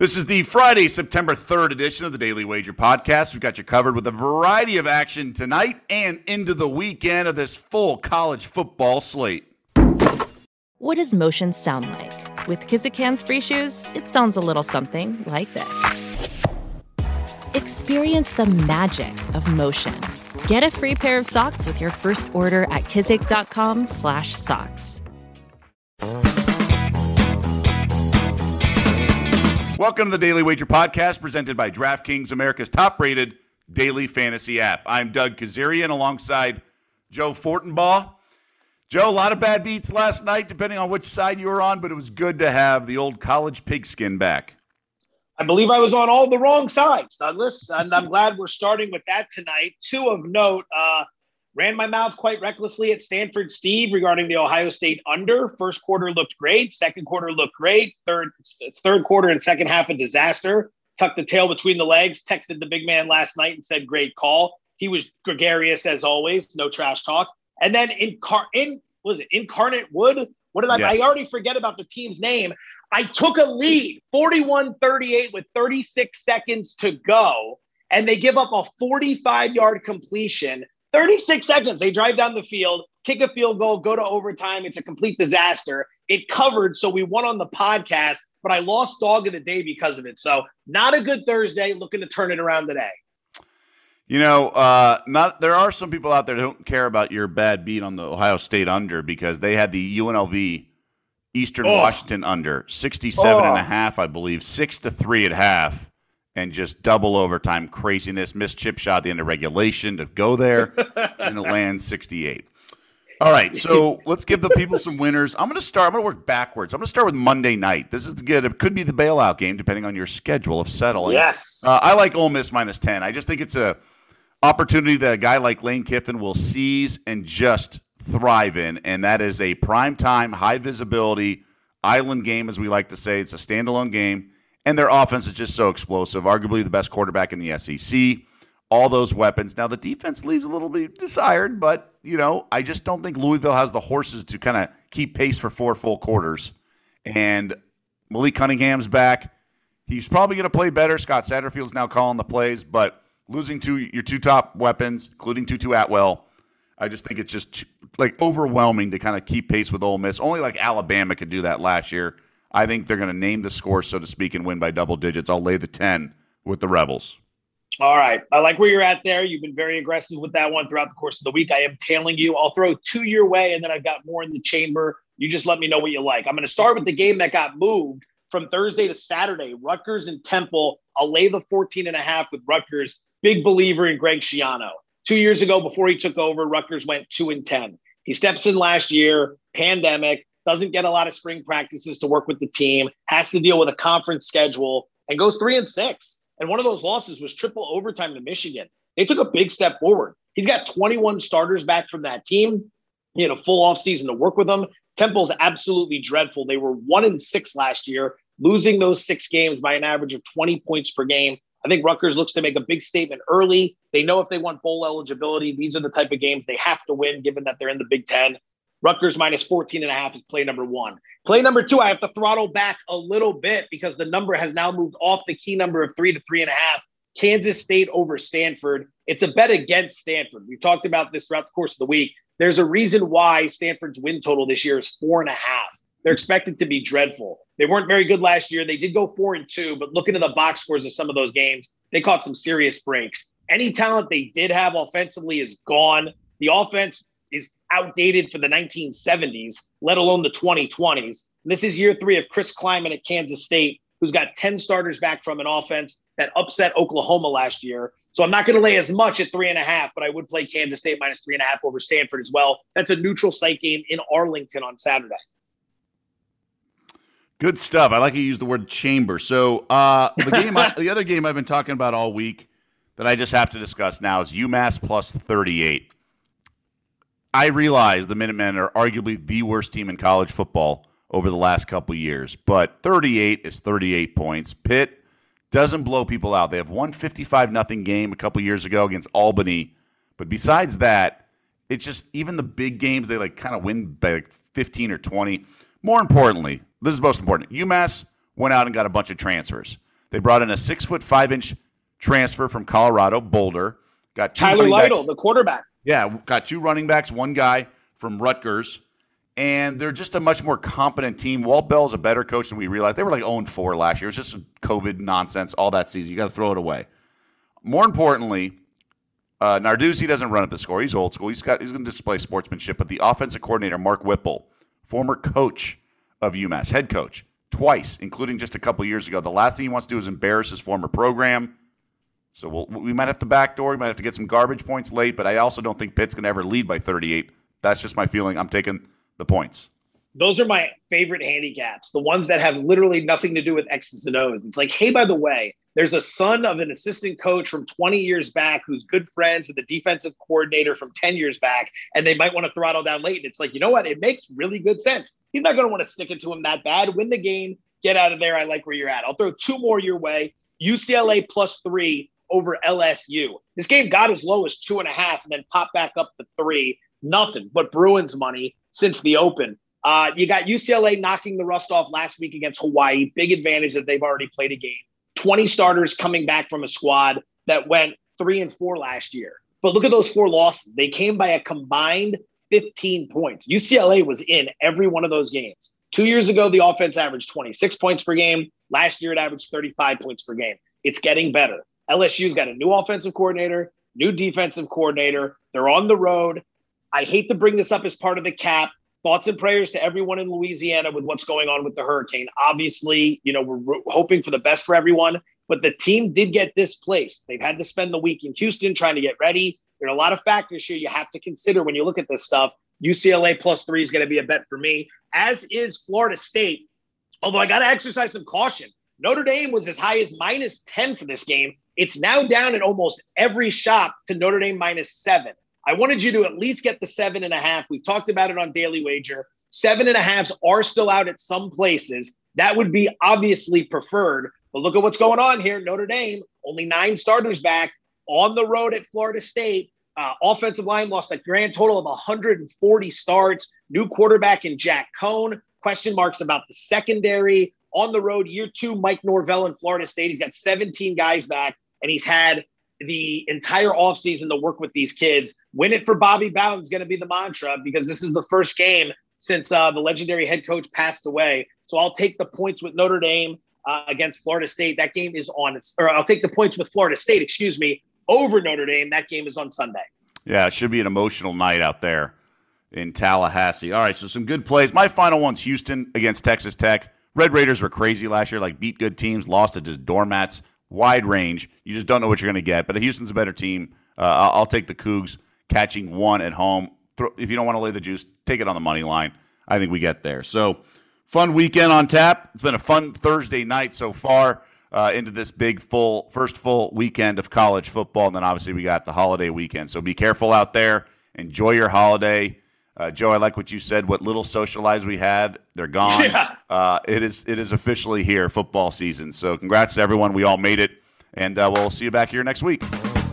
This is the Friday, September 3rd edition of the Daily Wager podcast. We've got you covered with a variety of action tonight and into the weekend of this full college football slate. What does motion sound like? With Kizikans free shoes, it sounds a little something like this. Experience the magic of motion. Get a free pair of socks with your first order at kizik.com/socks. Welcome to the Daily Wager podcast presented by DraftKings, America's top-rated daily fantasy app. I'm Doug Kazarian alongside Joe Fortenbaugh. Joe, a lot of bad beats last night, depending on which side you were on, but it was good to have the old college pigskin back. I believe I was on all the wrong sides, Douglas, and I'm glad we're starting with that tonight. Two of note, ran my mouth quite recklessly at Stanford Steve regarding the Ohio State under. First quarter looked great. Second quarter looked great. Third quarter and second half a disaster. Tucked the tail between the legs, texted the big man last night and said, great call. He was gregarious as always, no trash talk. And then Incarnate Wood? What did I? Yes. I already forget about the team's name. I took a lead, 41-38 with 36 seconds to go, and they give up a 45-yard completion. 36 seconds. They drive down the field, kick a field goal, go to overtime. It's a complete disaster. It covered, so we won on the podcast, but I lost dog of the day because of it. So not a good Thursday. Looking to turn it around today. You know, there are some people out there that don't care about your bad beat on the Ohio State under because they had the UNLV Eastern Washington under 67.5, I believe, 6-3 at half, and just double overtime craziness. Missed chip shot at the end of regulation to go there, and it lands 68. All right, so let's give the people some winners. I'm going to work backwards. I'm going to start with Monday night. This is good. It could be the bailout game, depending on your schedule of settling. Yes. I like Ole Miss minus 10. I just think it's a opportunity that a guy like Lane Kiffin will seize and just thrive in, and that is a primetime, high-visibility island game, as we like to say. It's a standalone game, and their offense is just so explosive, arguably the best quarterback in the SEC, all those weapons. Now, the defense leaves a little bit desired, but, I just don't think Louisville has the horses to kind of keep pace for 4 full quarters. And Malik Cunningham's back. He's probably going to play better. Scott Satterfield's now calling the plays, but losing your two top weapons, including Tutu Atwell, I just think it's just overwhelming to kind of keep pace with Ole Miss. Only like Alabama could do that last year. I think they're going to name the score, so to speak, and win by double digits. I'll lay the 10 with the Rebels. All right. I like where you're at there. You've been very aggressive with that one throughout the course of the week. I am tailing you. I'll throw 2 your way, and then I've got more in the chamber. You just let me know what you like. I'm going to start with the game that got moved from Thursday to Saturday, Rutgers and Temple. I'll lay the 14.5 with Rutgers. Big believer in Greg Schiano. 2 years ago, before he took over, Rutgers went 2-10. He steps in last year, pandemic, doesn't get a lot of spring practices to work with the team, has to deal with a conference schedule, and goes 3-6. And one of those losses was triple overtime to Michigan. They took a big step forward. He's got 21 starters back from that team. He had a full offseason to work with them. Temple's absolutely dreadful. They were 1-6 last year, losing those 6 games by an average of 20 points per game. I think Rutgers looks to make a big statement early. They know if they want bowl eligibility, these are the type of games they have to win, given that they're in the Big Ten. Rutgers minus 14.5 is play number 1. Play number 2, I have to throttle back a little bit because the number has now moved off the key number of 3 to 3.5. Kansas State over Stanford. It's a bet against Stanford. We've talked about this throughout the course of the week. There's a reason why Stanford's win total this year is 4.5. They're expected to be dreadful. They weren't very good last year. They did go 4-2, but looking at the box scores of some of those games, they caught some serious breaks. Any talent they did have offensively is gone. The offense is outdated for the 1970s, let alone the 2020s. And this is year 3 of Chris Kleiman at Kansas State, who's got 10 starters back from an offense that upset Oklahoma last year. So I'm not going to lay as much at 3.5, but I would play Kansas State minus 3.5 over Stanford as well. That's a neutral site game in Arlington on Saturday. Good stuff. I like you use the word chamber. So the other game I've been talking about all week that I just have to discuss now is UMass plus 38. I realize the Minutemen are arguably the worst team in college football over the last couple years, but 38 is 38 points. Pitt doesn't blow people out. They have won 55-0 game a couple years ago against Albany, but besides that, it's just even the big games they kind of win by 15 or 20. More importantly, this is most important. UMass went out and got a bunch of transfers. They brought in a 6'5" transfer from Colorado, Boulder. Got Tyler Lytle, the quarterback. Yeah, got 2 running backs, one guy from Rutgers. And they're just a much more competent team. Walt Bell's a better coach than we realized. They were like 0-4 last year. It was just COVID nonsense all that season. You got to throw it away. More importantly, Narduzzi doesn't run up the score. He's old school. He's going to display sportsmanship. But the offensive coordinator, Mark Whipple, former coach of UMass, head coach, twice, including just a couple years ago. The last thing he wants to do is embarrass his former program. So we might have to backdoor. We might have to get some garbage points late. But I also don't think Pitt's going to ever lead by 38. That's just my feeling. I'm taking the points. Those are my favorite handicaps, the ones that have literally nothing to do with X's and O's. It's like, hey, by the way, there's a son of an assistant coach from 20 years back who's good friends with the defensive coordinator from 10 years back, and they might want to throttle down late. And it's like, you know what? It makes really good sense. He's not going to want to stick it to him that bad. Win the game. Get out of there. I like where you're at. I'll throw 2 more your way. UCLA +3 over LSU. This game got as low as 2.5 and then popped back up to 3. Nothing but Bruins money since the open. You got UCLA knocking the rust off last week against Hawaii. Big advantage that they've already played a game. 20 starters coming back from a squad that went 3-4 last year. But look at those 4 losses. They came by a combined 15 points. UCLA was in every one of those games. 2 years ago, the offense averaged 26 points per game. Last year, it averaged 35 points per game. It's getting better. LSU's got a new offensive coordinator, new defensive coordinator. They're on the road. I hate to bring this up as part of the cap. Thoughts and prayers to everyone in Louisiana with what's going on with the hurricane. Obviously, we're hoping for the best for everyone, but the team did get displaced. They've had to spend the week in Houston trying to get ready. There are a lot of factors here you have to consider when you look at this stuff. UCLA +3 is going to be a bet for me, as is Florida State. Although I got to exercise some caution. Notre Dame was as high as -10 for this game. It's now down in almost every shop to Notre Dame -7. I wanted you to at least get the 7.5. We've talked about it on Daily Wager. 7.5s are still out at some places. That would be obviously preferred. But look at what's going on here. Notre Dame, only 9 starters back on the road at Florida State. Offensive line lost a grand total of 140 starts. New quarterback in Jack Cohn. Question marks about the secondary. On the road, year 2, Mike Norvell in Florida State. He's got 17 guys back, and he's had the entire offseason to work with these kids. Win it for Bobby Bowden is going to be the mantra, because this is the first game since the legendary head coach passed away. So I'll take the points with Notre Dame against Florida State. That game is on, or I'll take the points with Florida State, over Notre Dame. That game is on Sunday. Yeah, it should be an emotional night out there in Tallahassee. All right, so some good plays. My final one's Houston against Texas Tech. Red Raiders were crazy last year, beat good teams, lost to just doormats. Wide range. You just don't know what you're going to get. But Houston's a better team. I'll take the Cougs catching 1 at home. If you don't want to lay the juice, take it on the money line. I think we get there. So, fun weekend on tap. It's been a fun Thursday night so far into this big first full weekend of college football. And then obviously we got the holiday weekend. So be careful out there. Enjoy your holiday. Joe, I like what you said. What little social lives we had, they're gone. Yeah. It is officially here, football season. So congrats to everyone. We all made it. And we'll see you back here next week.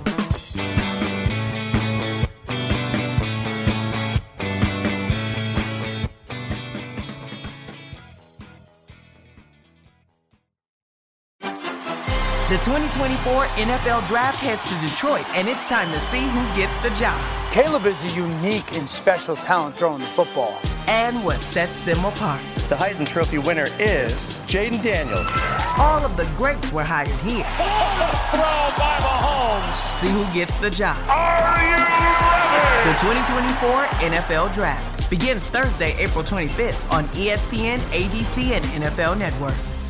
The 2024 NFL Draft heads to Detroit, and it's time to see who gets the job. Caleb is a unique and special talent throwing the football. And what sets them apart. The Heisman Trophy winner is Jaden Daniels. All of the greats were hired here. Throw by Mahomes. See who gets the job. Are you ready? The 2024 NFL Draft begins Thursday, April 25th on ESPN, ABC, and NFL Network.